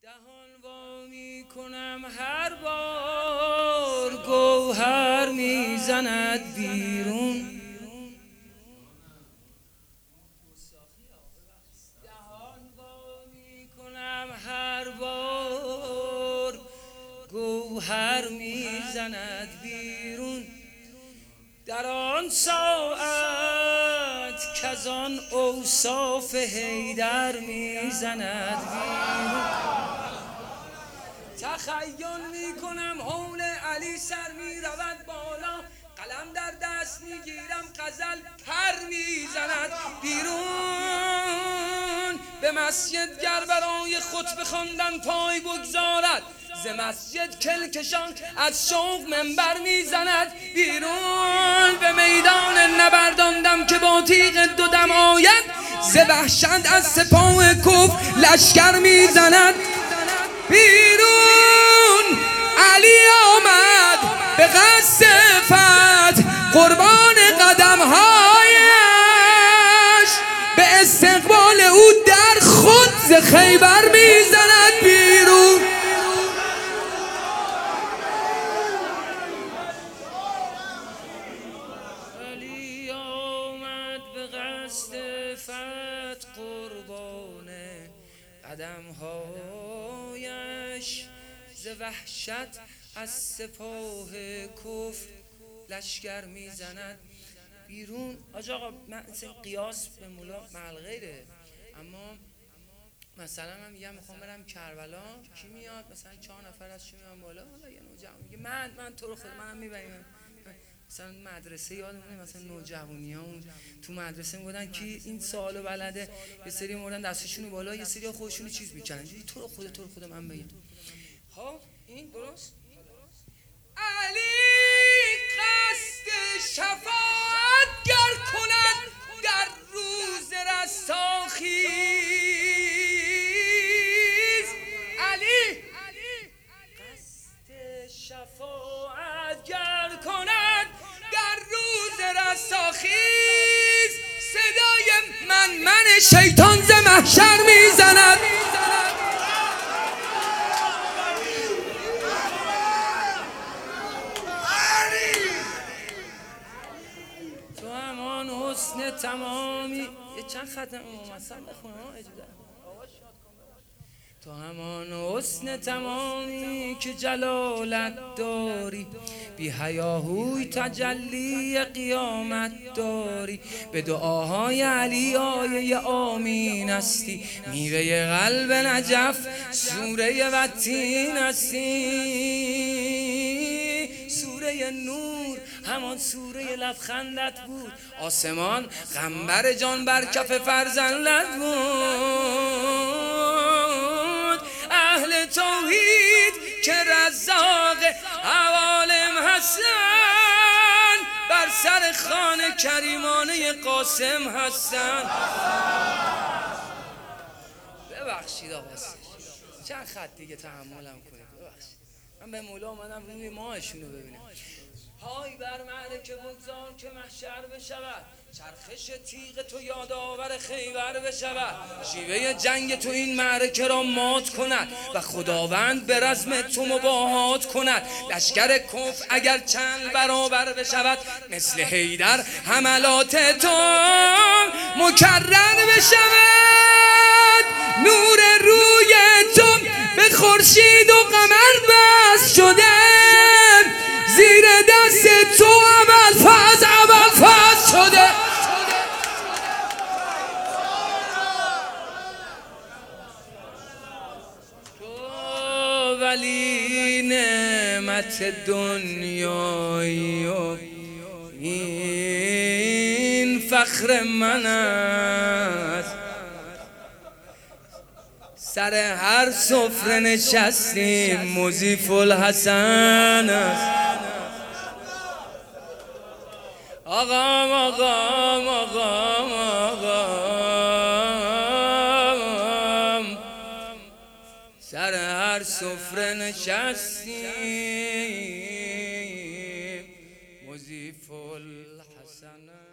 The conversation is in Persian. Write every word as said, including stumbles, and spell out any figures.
دهان وا می کنم هر بار گوهر میزند بیرون. دهان وا می کنم هر بار گوهر میزند بیرون. در آن ساعت کز آن اوصاف حیدر میزند بیرون. تخیل میکنم حول علی سر میرود بالا، قلم در دست میگیرم غزل پر میزند بیرون. به مسجد گر برای خطبه خواندن پای بگذارد، ز مسجد کلکشان از شوق منبر میزند بیرون. به میدان نبرداندم که با تیغ دو دم آید، ز وحشت از سپاه کفر لشکر میزند بیرون. علی آمد به قصد فتح، قربان قدمهایش به استقبال او در خود ز خیبر میزند بیرون. علی آمد به قصد فتح، قربان قدمهایش ز وحشت از سپاه کفر لشکر میزند بیرون. آج آقا من قیاس به مولا معلغیره، اما مثلا من میگم میخوام برم کربلا، کی میاد؟ مثلا چهار نفر از چی میان بالا؟ حالا یه نوجوان میگه من من تو رو خود منم میبریم. مثلا مدرسه یادمونه، مثلا نوجوانی ها اون تو مدرسه میگفتن کی این سوالو بلده، یه سری موردن دستشونو بالا، یه سری خودشونو چیز میکنن، تو رو خود تو رو خود من بگید. ها این درست. علی قصد شفاعت گر کند در روز رستاخیز. علی قصد شفاعت گر کند در روز رستاخیز، صدای من من شیطان ز محشر میزند. حسن تمامی یه چند ختم ممثل بخونم اجازه. تو همان حسن تمامی که جلالت داری، بی حیاهوی تجلی قیامت داری. به دعاهای علی آیه آمین هستی، میوه قلب نجف سوره وتین هستی. سوره نور همان سوره لبخندت بود، آسمان غنبر جان بر کف فرزندت بود. اهل توحید که رزاق عوالم هستن، بر سر خوان کریمانه قاسم هستن. ببخشید آقا چند خط دیگه تحملم کنید، ببخشید من به مولا اومدم روی ماهشونو ببینم. پای بر معرکه بگذار که محشر بشود، چرخش تیغ تو یادآور خیبر بشود. شیوه جنگ تو این معرکه را مات کند و خداوند به رزم تو مباهات کند. لشکر کفر اگر چند برابر بشود، مثل حیدر حملات تو مکرر بشود. نور روی تو به خورشید و قمر بس شده، زیر دست تو عمل فاز عمل فاز شده. تو ولی نعمت دنیایی و این فخر من است. سر هر سفره نشستیم مضیف الحسن است. آقام آقام آقام آقام، سر هر سفره نشستیم مضیف الحسن.